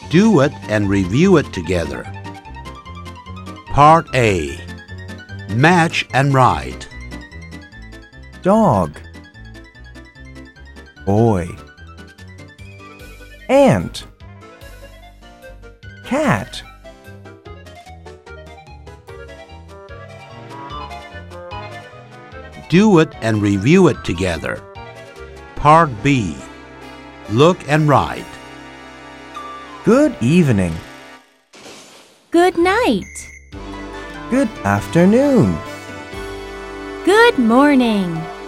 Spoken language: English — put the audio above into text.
Do it and review it together. Part A. Match and write. Dog, boy, ant, cat, Do it and review it together. Part B. Look and write. good evening, Good night. good afternoon. Good morning.